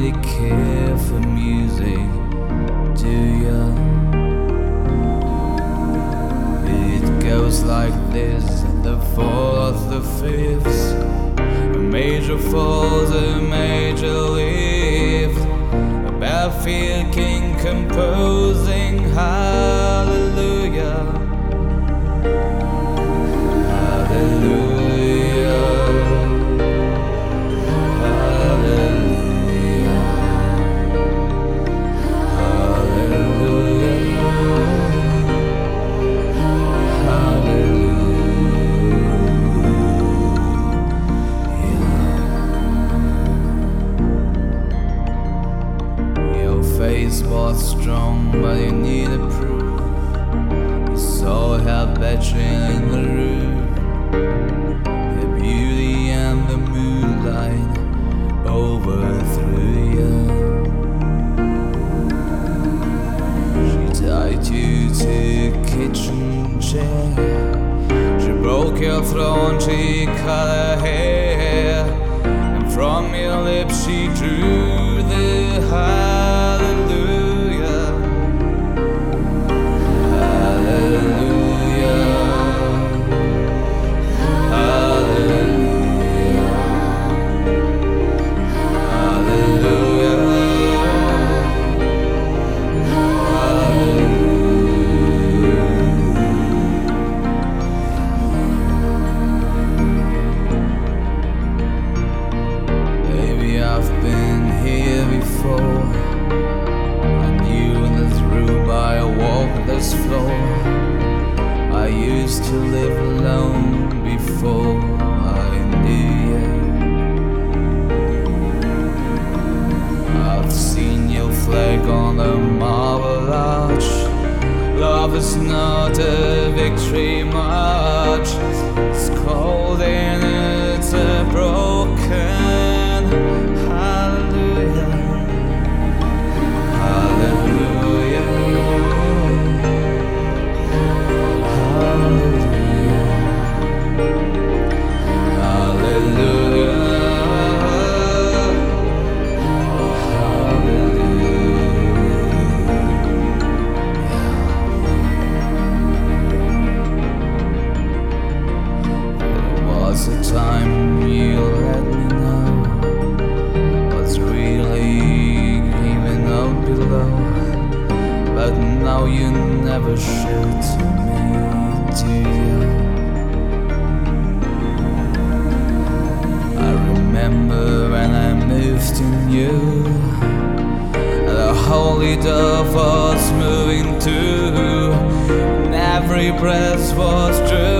really care for music, do ya? It goes like this: the fourth, the fifth, a major falls, a major lift, a barefoot king composing hallelujah, hallelujah. Face was strong, but you needed proof. You saw her bedroom in the roof, the beauty and the moonlight overthrew you. She tied you to a kitchen chair, she broke your throne, she cut her hair, and from your lips she drew the hallelujah. This floor, I used to live alone before I knew you. I've seen your flag on the marble arch. Love is not a victory march. It's cold and it's a broken hallelujah, hallelujah. The time you let me know what's really even out below, but now you never showed to me, do you? I remember when I moved in you, the holy dove was moving too, and every breath was true.